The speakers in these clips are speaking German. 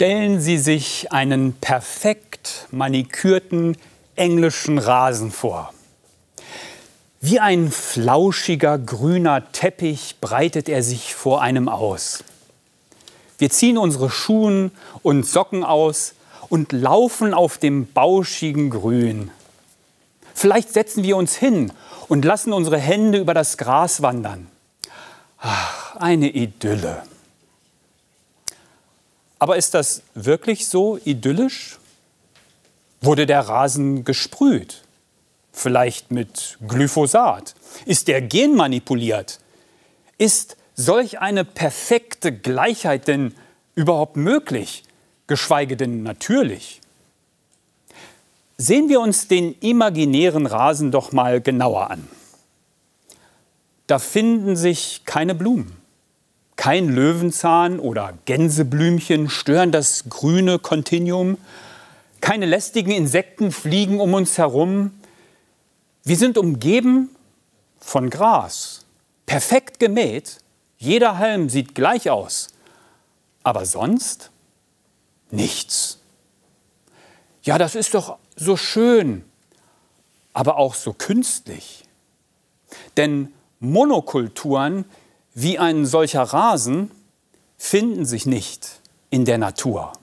Stellen Sie sich einen perfekt manikürten englischen Rasen vor. Wie ein flauschiger grüner Teppich breitet er sich vor einem aus. Wir ziehen unsere Schuhe und Socken aus und laufen auf dem bauschigen Grün. Vielleicht setzen wir uns hin und lassen unsere Hände über das Gras wandern. Ach, eine Idylle. Aber ist das wirklich so idyllisch? Wurde der Rasen gesprüht? Vielleicht mit Glyphosat? Ist er genmanipuliert? Ist solch eine perfekte Gleichheit denn überhaupt möglich, geschweige denn natürlich? Sehen wir uns den imaginären Rasen doch mal genauer an. Da finden sich keine Blumen. Kein Löwenzahn oder Gänseblümchen stören das grüne Kontinuum. Keine lästigen Insekten fliegen um uns herum. Wir sind umgeben von Gras, perfekt gemäht. Jeder Halm sieht gleich aus. Aber sonst nichts. Ja, das ist doch so schön, aber auch so künstlich. Denn Monokulturen wie ein solcher Rasen finden sich nicht in der Natur.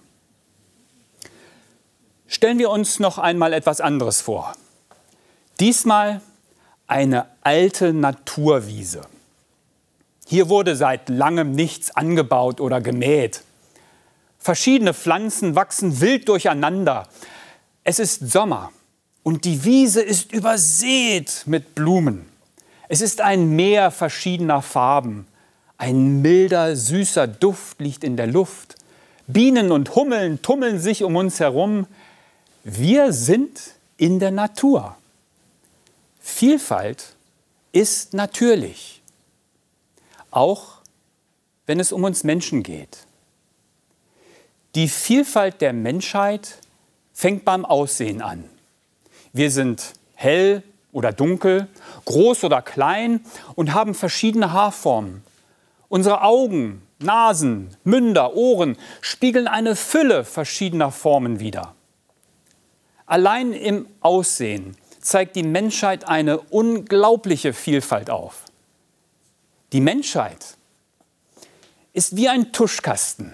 Stellen wir uns noch einmal etwas anderes vor. Diesmal eine alte Naturwiese. Hier wurde seit langem nichts angebaut oder gemäht. Verschiedene Pflanzen wachsen wild durcheinander. Es ist Sommer und die Wiese ist übersät mit Blumen. Es ist ein Meer verschiedener Farben. Ein milder, süßer Duft liegt in der Luft. Bienen und Hummeln tummeln sich um uns herum. Wir sind in der Natur. Vielfalt ist natürlich, auch wenn es um uns Menschen geht. Die Vielfalt der Menschheit fängt beim Aussehen an. Wir sind hell oder dunkel, groß oder klein und haben verschiedene Haarformen. Unsere Augen, Nasen, Münder, Ohren spiegeln eine Fülle verschiedener Formen wider. Allein im Aussehen zeigt die Menschheit eine unglaubliche Vielfalt auf. Die Menschheit ist wie ein Tuschkasten.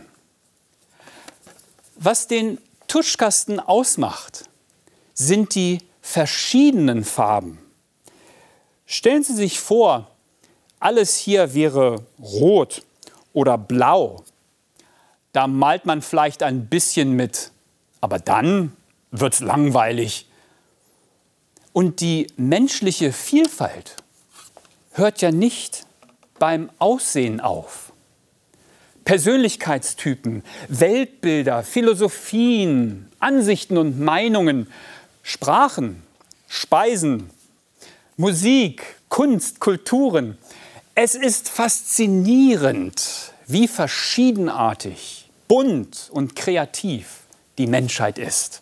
Was den Tuschkasten ausmacht, sind die verschiedenen Farben. Stellen Sie sich vor, alles hier wäre rot oder blau. Da malt man vielleicht ein bisschen mit, aber dann wird's langweilig. Und die menschliche Vielfalt hört ja nicht beim Aussehen auf. Persönlichkeitstypen, Weltbilder, Philosophien, Ansichten und Meinungen, Sprachen, Speisen, Musik, Kunst, Kulturen. Es ist faszinierend, wie verschiedenartig, bunt und kreativ die Menschheit ist.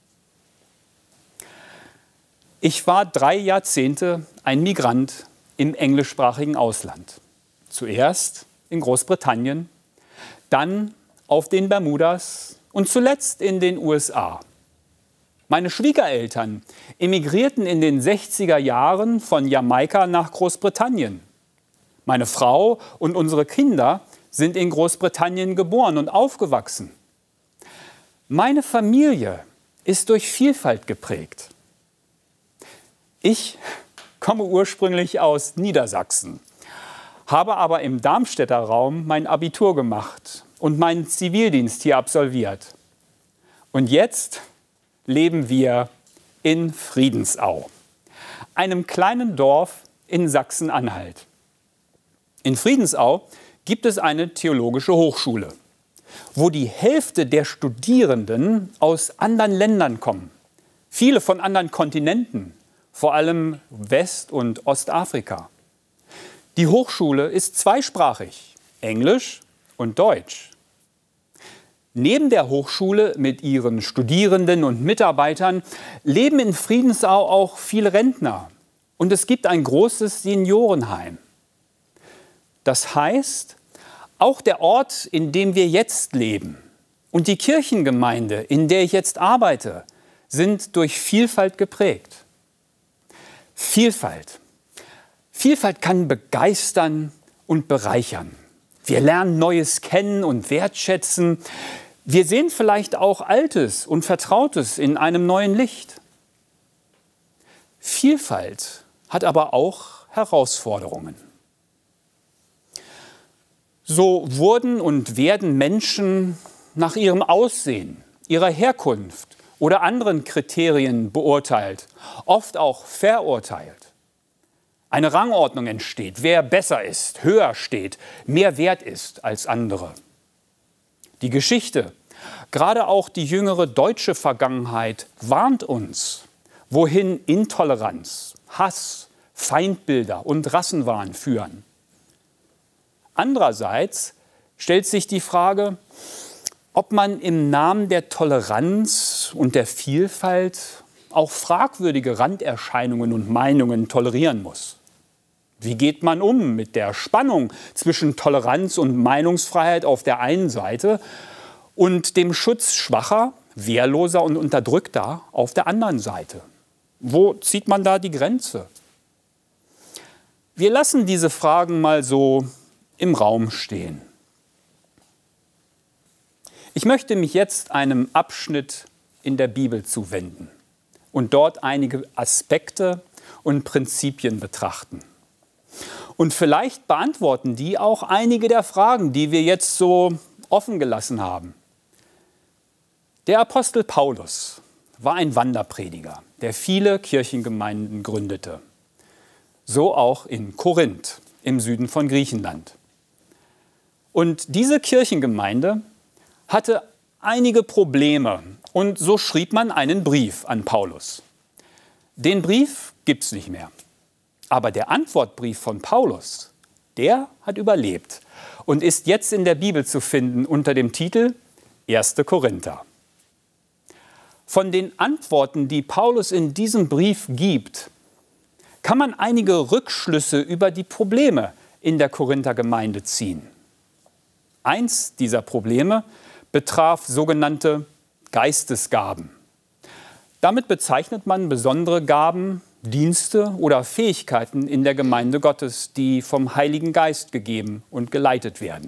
Ich war 3 Jahrzehnte ein Migrant im englischsprachigen Ausland. Zuerst in Großbritannien, dann auf den Bermudas und zuletzt in den USA. Meine Schwiegereltern emigrierten in den 60er Jahren von Jamaika nach Großbritannien. Meine Frau und unsere Kinder sind in Großbritannien geboren und aufgewachsen. Meine Familie ist durch Vielfalt geprägt. Ich komme ursprünglich aus Niedersachsen, habe aber im Darmstädter Raum mein Abitur gemacht und meinen Zivildienst hier absolviert. Und jetzt leben wir in Friedensau, einem kleinen Dorf in Sachsen-Anhalt. In Friedensau gibt es eine theologische Hochschule, wo die Hälfte der Studierenden aus anderen Ländern kommen. Viele von anderen Kontinenten, vor allem West- und Ostafrika. Die Hochschule ist zweisprachig, Englisch und Deutsch. Neben der Hochschule mit ihren Studierenden und Mitarbeitern leben in Friedensau auch viele Rentner. Und es gibt ein großes Seniorenheim. Das heißt, auch der Ort, in dem wir jetzt leben, und die Kirchengemeinde, in der ich jetzt arbeite, sind durch Vielfalt geprägt. Vielfalt. Vielfalt kann begeistern und bereichern. Wir lernen Neues kennen und wertschätzen. Wir sehen vielleicht auch Altes und Vertrautes in einem neuen Licht. Vielfalt hat aber auch Herausforderungen. So wurden und werden Menschen nach ihrem Aussehen, ihrer Herkunft oder anderen Kriterien beurteilt, oft auch verurteilt. Eine Rangordnung entsteht, wer besser ist, höher steht, mehr wert ist als andere. Die Geschichte, gerade auch die jüngere deutsche Vergangenheit, warnt uns, wohin Intoleranz, Hass, Feindbilder und Rassenwahn führen. Andererseits stellt sich die Frage, ob man im Namen der Toleranz und der Vielfalt auch fragwürdige Randerscheinungen und Meinungen tolerieren muss. Wie geht man um mit der Spannung zwischen Toleranz und Meinungsfreiheit auf der einen Seite und dem Schutz Schwacher, Wehrloser und Unterdrückter auf der anderen Seite? Wo zieht man da die Grenze? Wir lassen diese Fragen mal so im Raum stehen. Ich möchte mich jetzt einem Abschnitt in der Bibel zuwenden und dort einige Aspekte und Prinzipien betrachten. Und vielleicht beantworten die auch einige der Fragen, die wir jetzt so offen gelassen haben. Der Apostel Paulus war ein Wanderprediger, der viele Kirchengemeinden gründete. So auch in Korinth im Süden von Griechenland. Und diese Kirchengemeinde hatte einige Probleme und so schrieb man einen Brief an Paulus. Den Brief gibt es nicht mehr. Aber der Antwortbrief von Paulus, der hat überlebt und ist jetzt in der Bibel zu finden unter dem Titel 1. Korinther. Von den Antworten, die Paulus in diesem Brief gibt, kann man einige Rückschlüsse über die Probleme in der Korinther-Gemeinde ziehen. Eins dieser Probleme betraf sogenannte Geistesgaben. Damit bezeichnet man besondere Gaben, Dienste oder Fähigkeiten in der Gemeinde Gottes, die vom Heiligen Geist gegeben und geleitet werden.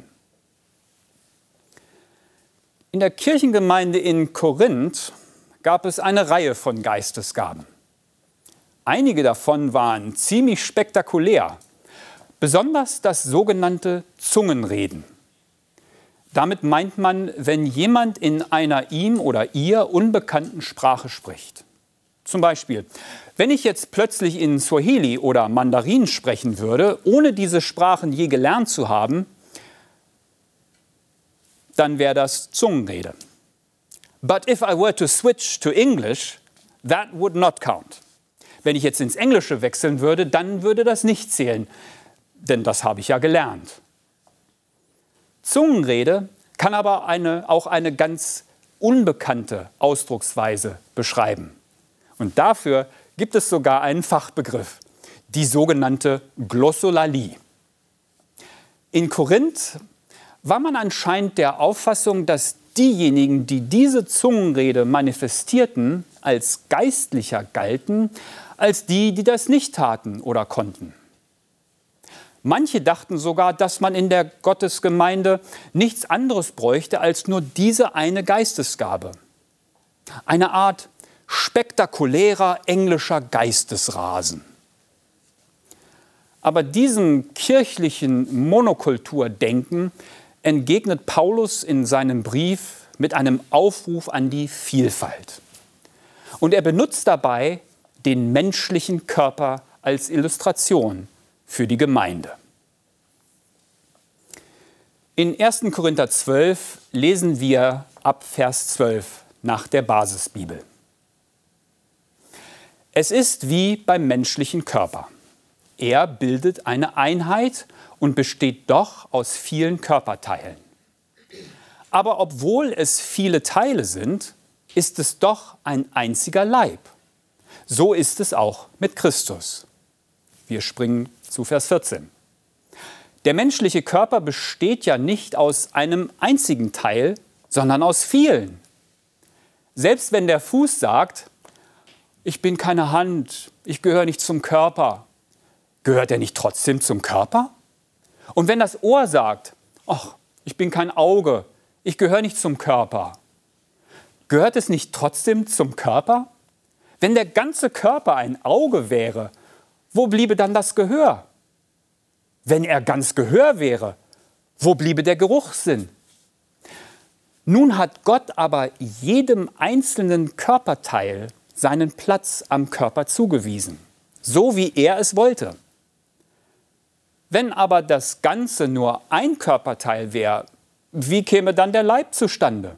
In der Kirchengemeinde in Korinth gab es eine Reihe von Geistesgaben. Einige davon waren ziemlich spektakulär, besonders das sogenannte Zungenreden. Damit meint man, wenn jemand in einer ihm oder ihr unbekannten Sprache spricht. Zum Beispiel, wenn ich jetzt plötzlich in Swahili oder Mandarin sprechen würde, ohne diese Sprachen je gelernt zu haben, dann wäre das Zungenrede. But if I were to switch to English, that would not count. Wenn ich jetzt ins Englische wechseln würde, dann würde das nicht zählen, denn das habe ich ja gelernt. Zungenrede kann aber auch eine ganz unbekannte Ausdrucksweise beschreiben. Und dafür gibt es sogar einen Fachbegriff, die sogenannte Glossolalie. In Korinth war man anscheinend der Auffassung, dass diejenigen, die diese Zungenrede manifestierten, als geistlicher galten, als die, die das nicht taten oder konnten. Manche dachten sogar, dass man in der Gottesgemeinde nichts anderes bräuchte als nur diese eine Geistesgabe. Eine Art spektakulärer englischer Geistesrasen. Aber diesem kirchlichen Monokulturdenken entgegnet Paulus in seinem Brief mit einem Aufruf an die Vielfalt. Und er benutzt dabei den menschlichen Körper als Illustration für die Gemeinde. In 1. Korinther 12 lesen wir ab Vers 12 nach der Basisbibel. Es ist wie beim menschlichen Körper. Er bildet eine Einheit und besteht doch aus vielen Körperteilen. Aber obwohl es viele Teile sind, ist es doch ein einziger Leib. So ist es auch mit Christus. Wir springen zu Vers 14. Der menschliche Körper besteht ja nicht aus einem einzigen Teil, sondern aus vielen. Selbst wenn der Fuß sagt, ich bin keine Hand, ich gehöre nicht zum Körper, gehört er nicht trotzdem zum Körper? Und wenn das Ohr sagt, ach, ich bin kein Auge, ich gehöre nicht zum Körper, gehört es nicht trotzdem zum Körper? Wenn der ganze Körper ein Auge wäre, wo bliebe dann das Gehör? Wenn er ganz Gehör wäre, wo bliebe der Geruchssinn? Nun hat Gott aber jedem einzelnen Körperteil seinen Platz am Körper zugewiesen, so wie er es wollte. Wenn aber das Ganze nur ein Körperteil wäre, wie käme dann der Leib zustande?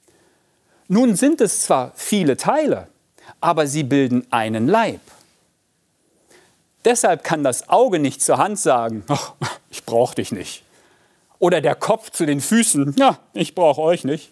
Nun sind es zwar viele Teile, aber sie bilden einen Leib. Deshalb kann das Auge nicht zur Hand sagen, ach, ich brauche dich nicht. Oder der Kopf zu den Füßen, ja, ich brauche euch nicht.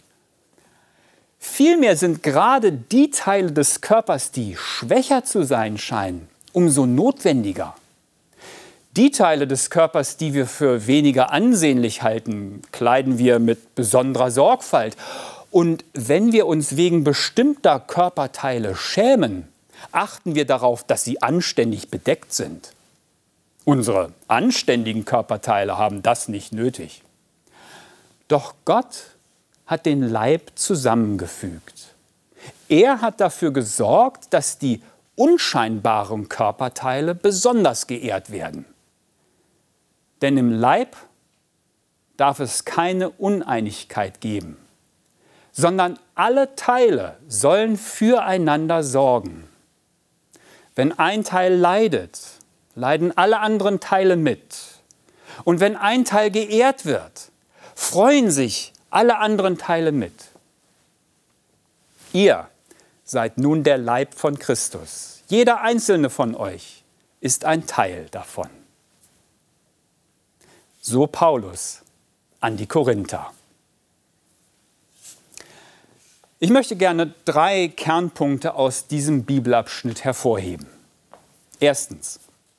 Vielmehr sind gerade die Teile des Körpers, die schwächer zu sein scheinen, umso notwendiger. Die Teile des Körpers, die wir für weniger ansehnlich halten, kleiden wir mit besonderer Sorgfalt. Und wenn wir uns wegen bestimmter Körperteile schämen, achten wir darauf, dass sie anständig bedeckt sind. Unsere anständigen Körperteile haben das nicht nötig. Doch Gott hat den Leib zusammengefügt. Er hat dafür gesorgt, dass die unscheinbaren Körperteile besonders geehrt werden. Denn im Leib darf es keine Uneinigkeit geben, sondern alle Teile sollen füreinander sorgen. Wenn ein Teil leidet, leiden alle anderen Teile mit. Und wenn ein Teil geehrt wird, freuen sich alle anderen Teile mit. Ihr seid nun der Leib von Christus. Jeder einzelne von euch ist ein Teil davon. So Paulus an die Korinther. Ich möchte gerne 3 Kernpunkte aus diesem Bibelabschnitt hervorheben. Erstens: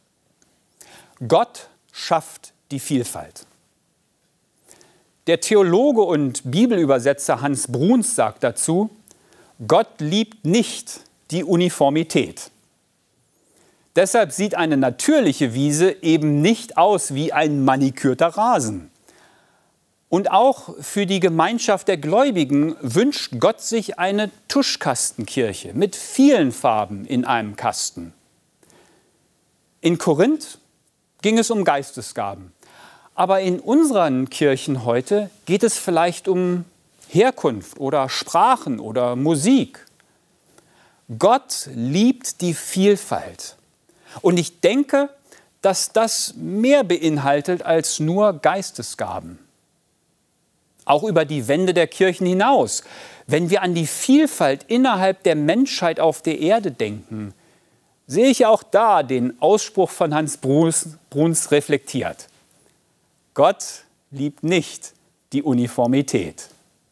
Gott schafft die Vielfalt. Der Theologe und Bibelübersetzer Hans Bruns sagt dazu, Gott liebt nicht die Uniformität. Deshalb sieht eine natürliche Wiese eben nicht aus wie ein manikürter Rasen. Und auch für die Gemeinschaft der Gläubigen wünscht Gott sich eine Tuschkastenkirche mit vielen Farben in einem Kasten. In Korinth ging es um Geistesgaben. Aber in unseren Kirchen heute geht es vielleicht um Herkunft oder Sprachen oder Musik. Gott liebt die Vielfalt. Und ich denke, dass das mehr beinhaltet als nur Geistesgaben. Auch über die Wände der Kirchen hinaus. Wenn wir an die Vielfalt innerhalb der Menschheit auf der Erde denken, sehe ich auch da den Ausspruch von Hans Bruns reflektiert. Gott liebt nicht die Uniformität.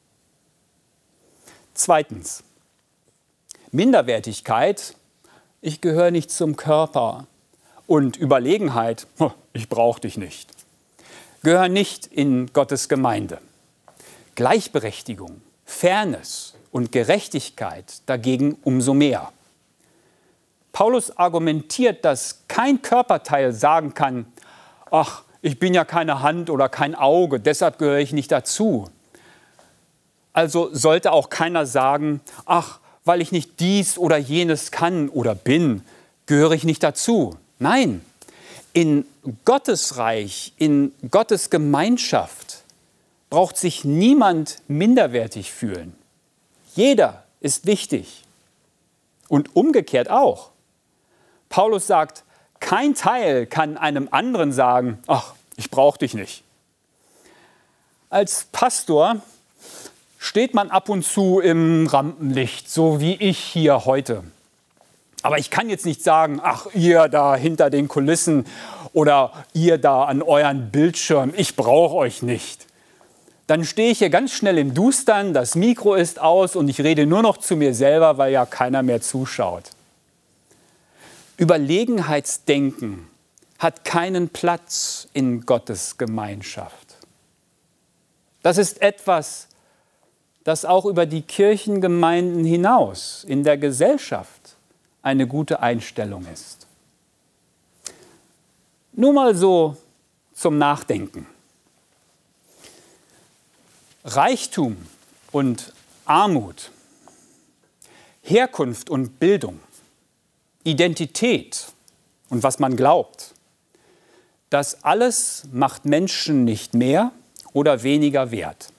Zweitens: Minderwertigkeit, ich gehöre nicht zum Körper, und Überlegenheit, ich brauche dich nicht, gehören nicht in Gottes Gemeinde. Gleichberechtigung, Fairness und Gerechtigkeit dagegen umso mehr. Paulus argumentiert, dass kein Körperteil sagen kann, ach, ich bin ja keine Hand oder kein Auge, deshalb gehöre ich nicht dazu. Also sollte auch keiner sagen, ach, weil ich nicht dies oder jenes kann oder bin, gehöre ich nicht dazu. Nein, in Gottes Reich, in Gottes Gemeinschaft braucht sich niemand minderwertig fühlen. Jeder ist wichtig. Und umgekehrt auch. Paulus sagt, kein Teil kann einem anderen sagen, ach, ich brauche dich nicht. Als Pastor steht man ab und zu im Rampenlicht, so wie ich hier heute. Aber ich kann jetzt nicht sagen, ach, ihr da hinter den Kulissen oder ihr da an euren Bildschirmen, ich brauche euch nicht. Dann stehe ich hier ganz schnell im Dustern, das Mikro ist aus und ich rede nur noch zu mir selber, weil ja keiner mehr zuschaut. Überlegenheitsdenken hat keinen Platz in Gottes Gemeinschaft. Das ist etwas, dass auch über die Kirchengemeinden hinaus in der Gesellschaft eine gute Einstellung ist. Nur mal so zum Nachdenken. Reichtum und Armut, Herkunft und Bildung, Identität und was man glaubt, das alles macht Menschen nicht mehr oder weniger wert.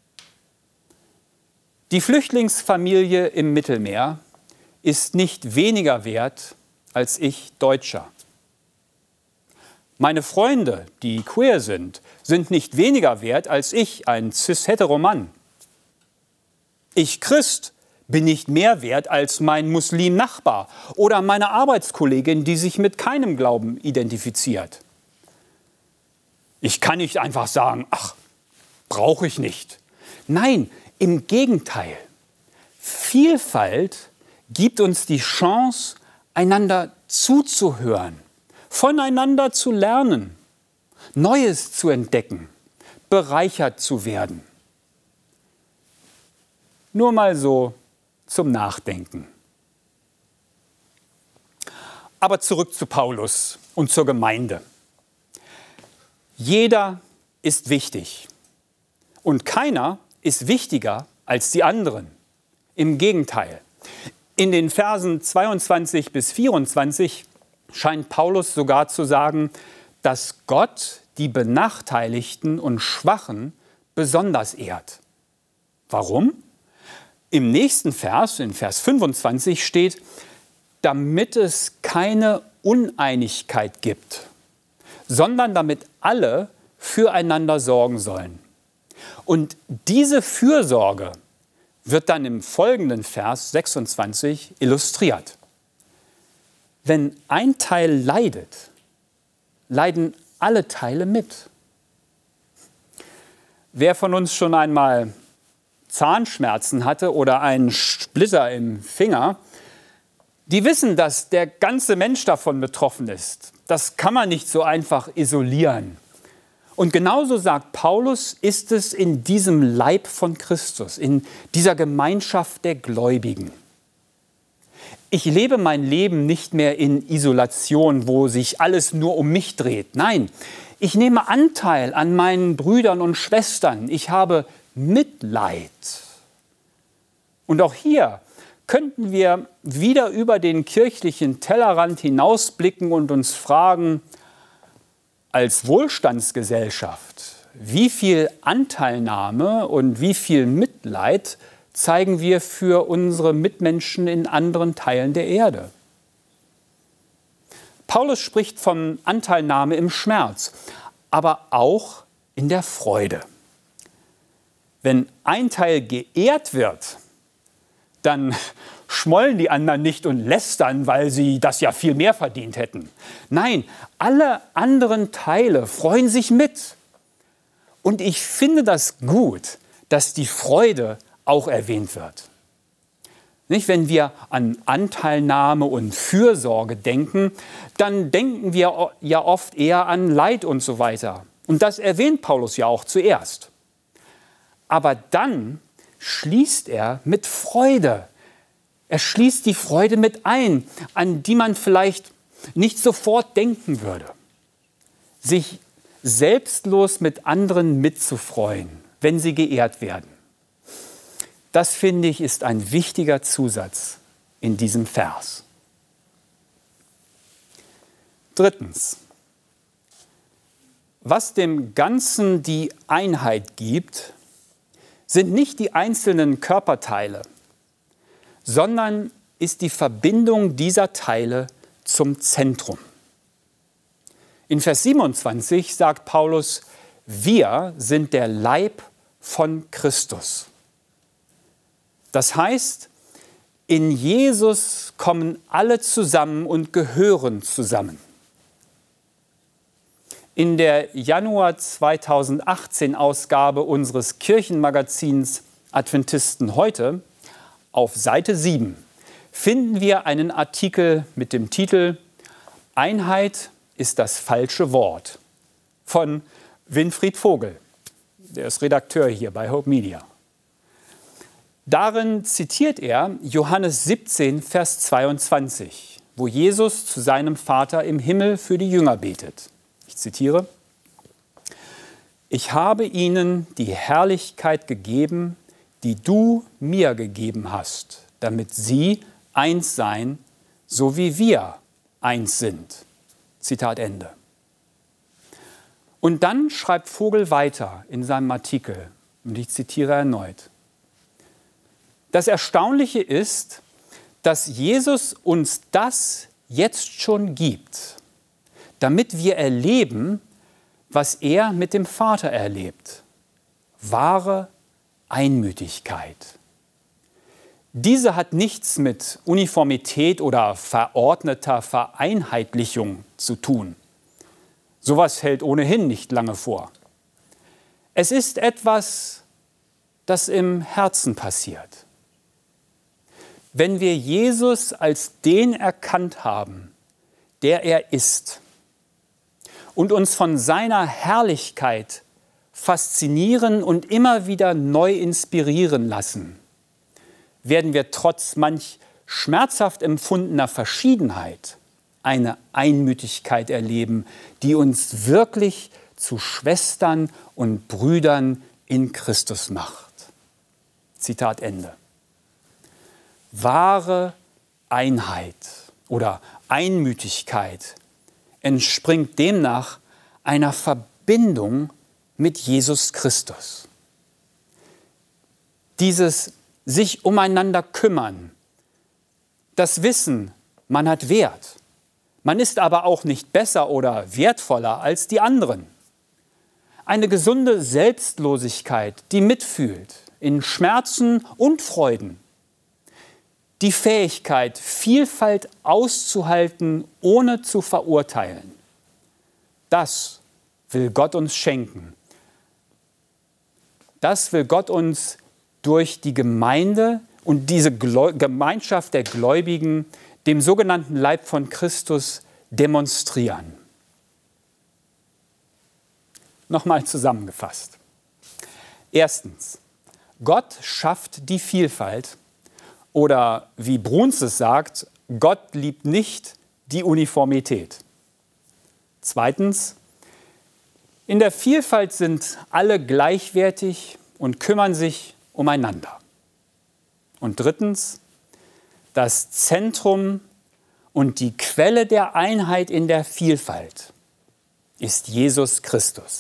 Die Flüchtlingsfamilie im Mittelmeer ist nicht weniger wert als ich Deutscher. Meine Freunde, die queer sind nicht weniger wert als ich, ein cis-hetero-Mann. Ich Christ bin nicht mehr wert als mein Muslim-Nachbar oder meine Arbeitskollegin, die sich mit keinem Glauben identifiziert. Ich kann nicht einfach sagen, ach, brauche ich nicht. Nein, im Gegenteil. Vielfalt gibt uns die Chance, einander zuzuhören, voneinander zu lernen, Neues zu entdecken, bereichert zu werden. Nur mal so zum Nachdenken. Aber zurück zu Paulus und zur Gemeinde. Jeder ist wichtig und keiner ist wichtiger als die anderen. Im Gegenteil. In den Versen 22 bis 24 scheint Paulus sogar zu sagen, dass Gott die Benachteiligten und Schwachen besonders ehrt. Warum? Im nächsten Vers, in Vers 25 steht, damit es keine Uneinigkeit gibt, sondern damit alle füreinander sorgen sollen. Und diese Fürsorge wird dann im folgenden Vers 26 illustriert. Wenn ein Teil leidet, leiden alle Teile mit. Wer von uns schon einmal Zahnschmerzen hatte oder einen Splitter im Finger, die wissen, dass der ganze Mensch davon betroffen ist. Das kann man nicht so einfach isolieren. Und genauso sagt Paulus, ist es in diesem Leib von Christus, in dieser Gemeinschaft der Gläubigen. Ich lebe mein Leben nicht mehr in Isolation, wo sich alles nur um mich dreht. Nein, ich nehme Anteil an meinen Brüdern und Schwestern. Ich habe Mitleid. Und auch hier könnten wir wieder über den kirchlichen Tellerrand hinausblicken und uns fragen, als Wohlstandsgesellschaft, wie viel Anteilnahme und wie viel Mitleid zeigen wir für unsere Mitmenschen in anderen Teilen der Erde? Paulus spricht von Anteilnahme im Schmerz, aber auch in der Freude. Wenn ein Teil geehrt wird, dann schmollen die anderen nicht und lästern, weil sie das ja viel mehr verdient hätten. Nein, alle anderen Teile freuen sich mit. Und ich finde das gut, dass die Freude auch erwähnt wird. Nicht, wenn wir an Anteilnahme und Fürsorge denken, dann denken wir ja oft eher an Leid und so weiter. Und das erwähnt Paulus ja auch zuerst. Aber dann schließt er mit Freude. Er schließt die Freude mit ein, an die man vielleicht nicht sofort denken würde. Sich selbstlos mit anderen mitzufreuen, wenn sie geehrt werden. Das, finde ich, ist ein wichtiger Zusatz in diesem Vers. Drittens. Was dem Ganzen die Einheit gibt, sind nicht die einzelnen Körperteile, sondern ist die Verbindung dieser Teile zum Zentrum. In Vers 27 sagt Paulus, wir sind der Leib von Christus. Das heißt, in Jesus kommen alle zusammen und gehören zusammen. In der Januar 2018 Ausgabe unseres Kirchenmagazins Adventisten heute auf Seite 7 finden wir einen Artikel mit dem Titel Einheit ist das falsche Wort von Winfried Vogel. Der ist Redakteur hier bei Hope Media. Darin zitiert er Johannes 17, Vers 22, wo Jesus zu seinem Vater im Himmel für die Jünger betet. Ich zitiere: Ich habe ihnen die Herrlichkeit gegeben, die du mir gegeben hast, damit sie eins seien, so wie wir eins sind. Zitat Ende. Und dann schreibt Vogel weiter in seinem Artikel, und ich zitiere erneut: Das Erstaunliche ist, dass Jesus uns das jetzt schon gibt, damit wir erleben, was er mit dem Vater erlebt. Wahre Einmütigkeit. Diese hat nichts mit Uniformität oder verordneter Vereinheitlichung zu tun. Sowas hält ohnehin nicht lange vor. Es ist etwas, das im Herzen passiert. Wenn wir Jesus als den erkannt haben, der er ist, und uns von seiner Herrlichkeit faszinieren und immer wieder neu inspirieren lassen, werden wir trotz manch schmerzhaft empfundener Verschiedenheit eine Einmütigkeit erleben, die uns wirklich zu Schwestern und Brüdern in Christus macht. Zitat Ende. Wahre Einheit oder Einmütigkeit entspringt demnach einer Verbindung mit Jesus Christus. Dieses sich umeinander kümmern, das Wissen, man hat Wert, man ist aber auch nicht besser oder wertvoller als die anderen. Eine gesunde Selbstlosigkeit, die mitfühlt in Schmerzen und Freuden. Die Fähigkeit, Vielfalt auszuhalten, ohne zu verurteilen. Das will Gott uns schenken. Das will Gott uns durch die Gemeinde und diese Gemeinschaft der Gläubigen, dem sogenannten Leib von Christus, demonstrieren. Nochmal zusammengefasst. Erstens, Gott schafft die Vielfalt. Oder wie Bruns es sagt, Gott liebt nicht die Uniformität. Zweitens, in der Vielfalt sind alle gleichwertig und kümmern sich umeinander. Und drittens, das Zentrum und die Quelle der Einheit in der Vielfalt ist Jesus Christus.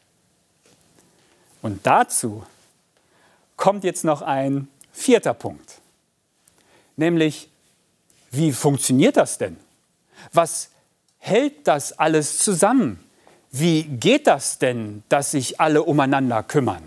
Und dazu kommt jetzt noch ein vierter Punkt. Nämlich, wie funktioniert das denn? Was hält das alles zusammen? Wie geht das denn, dass sich alle umeinander kümmern?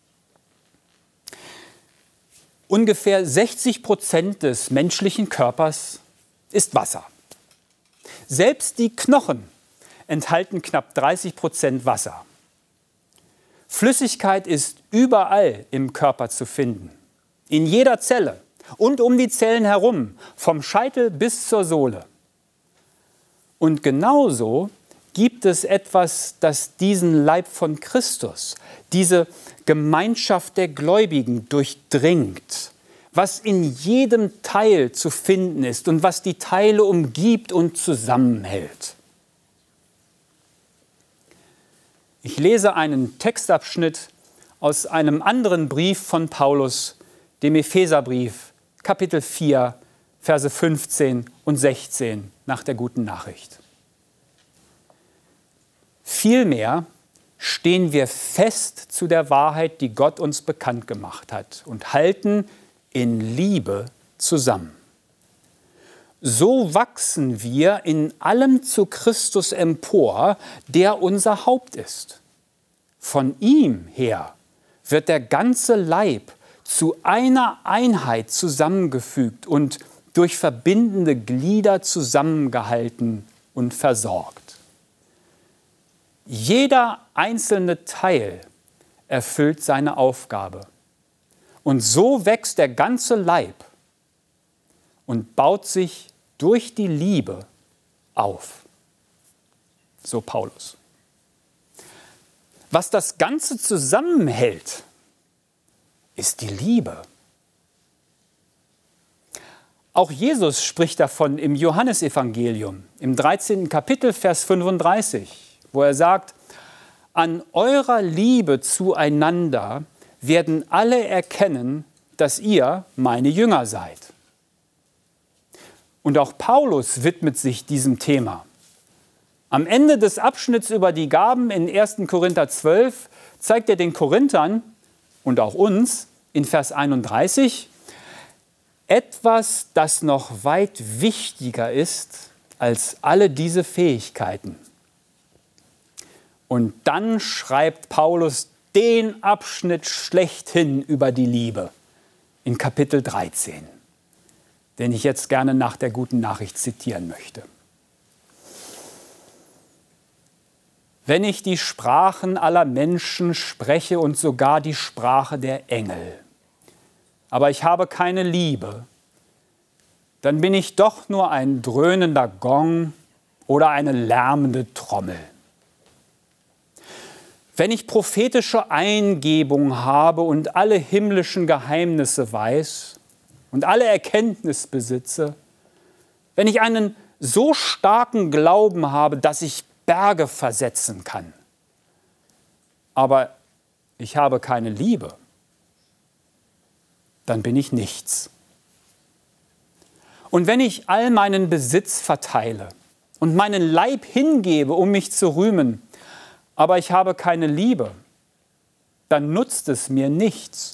Ungefähr 60% des menschlichen Körpers ist Wasser. Selbst die Knochen enthalten knapp 30% Wasser. Flüssigkeit ist überall im Körper zu finden, in jeder Zelle. Und um die Zellen herum, vom Scheitel bis zur Sohle. Und genauso gibt es etwas, das diesen Leib von Christus, diese Gemeinschaft der Gläubigen durchdringt, was in jedem Teil zu finden ist und was die Teile umgibt und zusammenhält. Ich lese einen Textabschnitt aus einem anderen Brief von Paulus, dem Epheserbrief, Kapitel 4, Verse 15 und 16 nach der guten Nachricht. Vielmehr stehen wir fest zu der Wahrheit, die Gott uns bekannt gemacht hat, und halten in Liebe zusammen. So wachsen wir in allem zu Christus empor, der unser Haupt ist. Von ihm her wird der ganze Leib zu einer Einheit zusammengefügt und durch verbindende Glieder zusammengehalten und versorgt. Jeder einzelne Teil erfüllt seine Aufgabe. Und so wächst der ganze Leib und baut sich durch die Liebe auf. So Paulus. Was das Ganze zusammenhält, ist die Liebe. Auch Jesus spricht davon im Johannesevangelium, im 13. Kapitel, Vers 35, wo er sagt, an eurer Liebe zueinander werden alle erkennen, dass ihr meine Jünger seid. Und auch Paulus widmet sich diesem Thema. Am Ende des Abschnitts über die Gaben in 1. Korinther 12 zeigt er den Korinthern und auch uns in Vers 31 etwas, das noch weit wichtiger ist als alle diese Fähigkeiten. Und dann schreibt Paulus den Abschnitt schlechthin über die Liebe in Kapitel 13, den ich jetzt gerne nach der guten Nachricht zitieren möchte. Wenn ich die Sprachen aller Menschen spreche und sogar die Sprache der Engel, aber ich habe keine Liebe, dann bin ich doch nur ein dröhnender Gong oder eine lärmende Trommel. Wenn ich prophetische Eingebung habe und alle himmlischen Geheimnisse weiß und alle Erkenntnis besitze, wenn ich einen so starken Glauben habe, dass ich Berge versetzen kann, aber ich habe keine Liebe, dann bin ich nichts. Und wenn ich all meinen Besitz verteile und meinen Leib hingebe, um mich zu rühmen, aber ich habe keine Liebe, dann nutzt es mir nichts.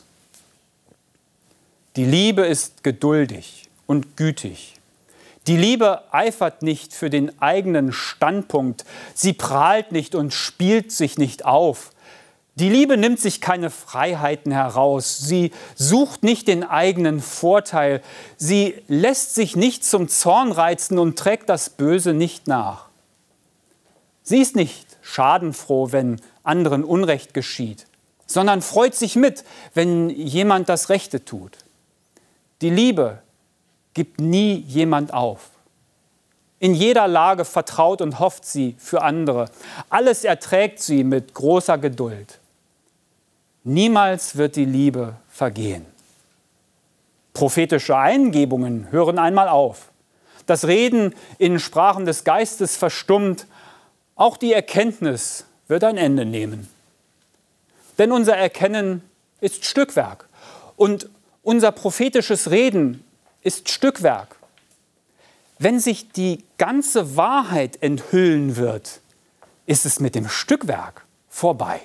Die Liebe ist geduldig und gütig. Die Liebe eifert nicht für den eigenen Standpunkt. Sie prahlt nicht und spielt sich nicht auf. Die Liebe nimmt sich keine Freiheiten heraus. Sie sucht nicht den eigenen Vorteil. Sie lässt sich nicht zum Zorn reizen und trägt das Böse nicht nach. Sie ist nicht schadenfroh, wenn anderen Unrecht geschieht, sondern freut sich mit, wenn jemand das Rechte tut. Die Liebe gibt nie jemand auf. In jeder Lage vertraut und hofft sie für andere. Alles erträgt sie mit großer Geduld. Niemals wird die Liebe vergehen. Prophetische Eingebungen hören einmal auf. Das Reden in Sprachen des Geistes verstummt. Auch die Erkenntnis wird ein Ende nehmen. Denn unser Erkennen ist Stückwerk und unser prophetisches Reden ist Stückwerk. Wenn sich die ganze Wahrheit enthüllen wird, ist es mit dem Stückwerk vorbei.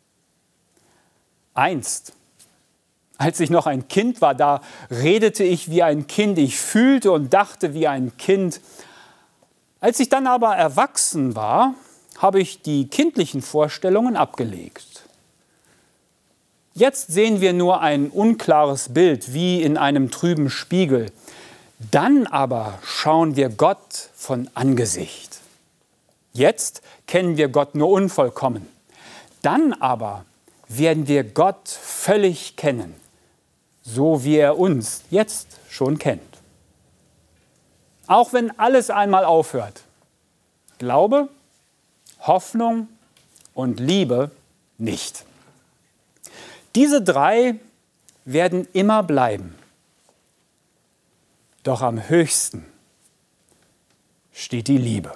Einst, als ich noch ein Kind war, da redete ich wie ein Kind, ich fühlte und dachte wie ein Kind. Als ich dann aber erwachsen war, habe ich die kindlichen Vorstellungen abgelegt. Jetzt sehen wir nur ein unklares Bild, wie in einem trüben Spiegel. Dann aber schauen wir Gott von Angesicht. Jetzt kennen wir Gott nur unvollkommen. Dann aber werden wir Gott völlig kennen, so wie er uns jetzt schon kennt. Auch wenn alles einmal aufhört, Glaube, Hoffnung und Liebe nicht. Diese drei werden immer bleiben. Doch am höchsten steht die Liebe.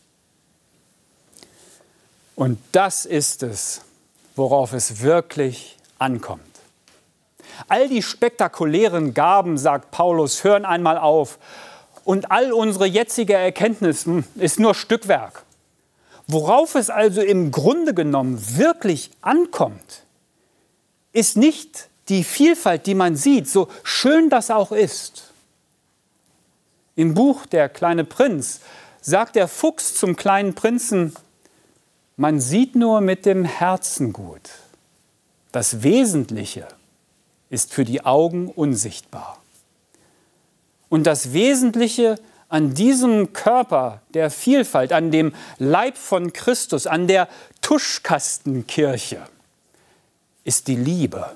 Und das ist es, worauf es wirklich ankommt. All die spektakulären Gaben, sagt Paulus, hören einmal auf. Und all unsere jetzige Erkenntnis ist nur Stückwerk. Worauf es also im Grunde genommen wirklich ankommt, ist nicht die Vielfalt, die man sieht, so schön das auch ist. Im Buch Der kleine Prinz sagt der Fuchs zum kleinen Prinzen, man sieht nur mit dem Herzen gut. Das Wesentliche ist für die Augen unsichtbar. Und das Wesentliche an diesem Körper der Vielfalt, an dem Leib von Christus, an der Tuschkastenkirche, ist die Liebe.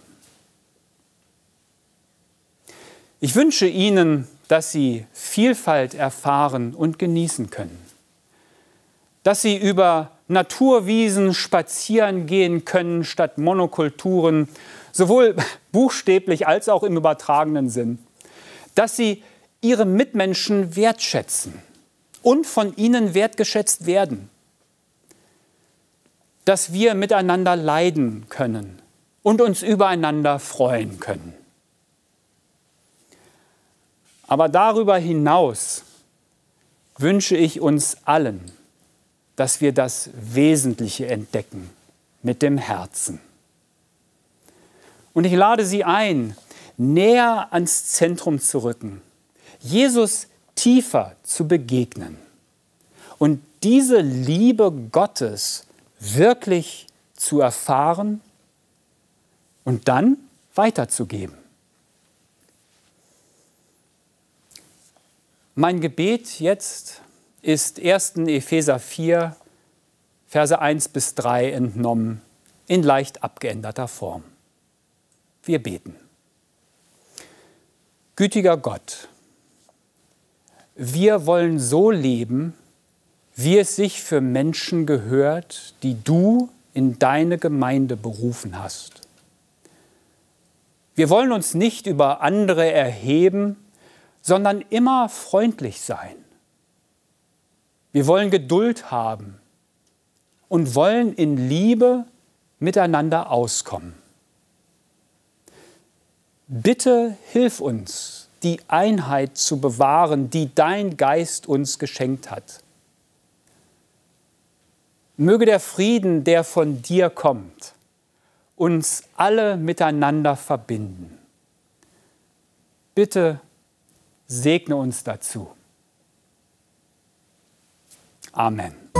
Ich wünsche Ihnen, dass Sie Vielfalt erfahren und genießen können. Dass Sie über Naturwiesen spazieren gehen können statt Monokulturen, sowohl buchstäblich als auch im übertragenen Sinn. Dass Sie ihre Mitmenschen wertschätzen und von ihnen wertgeschätzt werden. Dass wir miteinander leiden können und uns übereinander freuen können. Aber darüber hinaus wünsche ich uns allen, dass wir das Wesentliche entdecken mit dem Herzen. Und ich lade Sie ein, näher ans Zentrum zu rücken, Jesus tiefer zu begegnen und diese Liebe Gottes wirklich zu erfahren und dann weiterzugeben. Mein Gebet jetzt ist 1. Epheser 4, Verse 1 bis 3 entnommen, in leicht abgeänderter Form. Wir beten. Gütiger Gott, wir wollen so leben, wie es sich für Menschen gehört, die du in deine Gemeinde berufen hast. Wir wollen uns nicht über andere erheben, sondern immer freundlich sein. Wir wollen Geduld haben und wollen in Liebe miteinander auskommen. Bitte hilf uns, die Einheit zu bewahren, die dein Geist uns geschenkt hat. Möge der Frieden, der von dir kommt, uns alle miteinander verbinden. Bitte segne uns dazu. Amen.